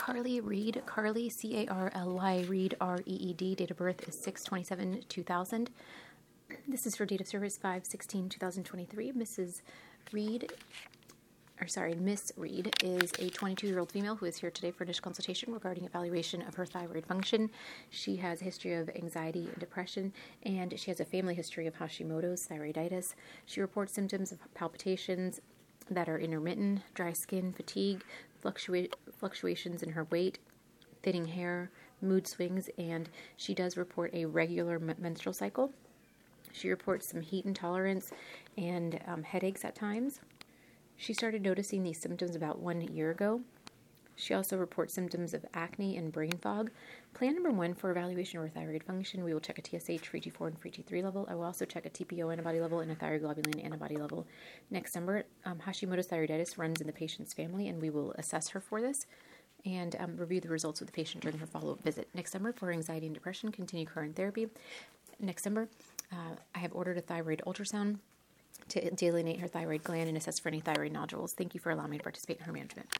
Carly Reed. Carly, C-A-R-L-Y, Reed, R-E-E-D. Date of birth is 6/27/2000. This is for date of service 5/16/2023. Miss Reed is a 22-year-old female who is here today for initial consultation regarding evaluation of her thyroid function. She has a history of anxiety and depression, and she has a family history of Hashimoto's thyroiditis. She reports symptoms of palpitations that are intermittent, dry skin, fatigue, fluctuations in her weight, thinning hair, mood swings, and she does report a regular menstrual cycle. She reports some heat intolerance and headaches at times. She started noticing these symptoms about 1 year ago. She also reports symptoms of acne and brain fog. Plan number 1 for evaluation of her thyroid function, we will check a TSH, free T4, and free T3 level. I will also check a TPO antibody level and a thyroglobulin antibody level. Next number, Hashimoto's thyroiditis runs in the patient's family, and we will assess her for this and review the results with the patient during her follow-up visit. Next number, for anxiety and depression, continue current therapy. Next number, I have ordered a thyroid ultrasound to delineate her thyroid gland and assess for any thyroid nodules. Thank you for allowing me to participate in her management.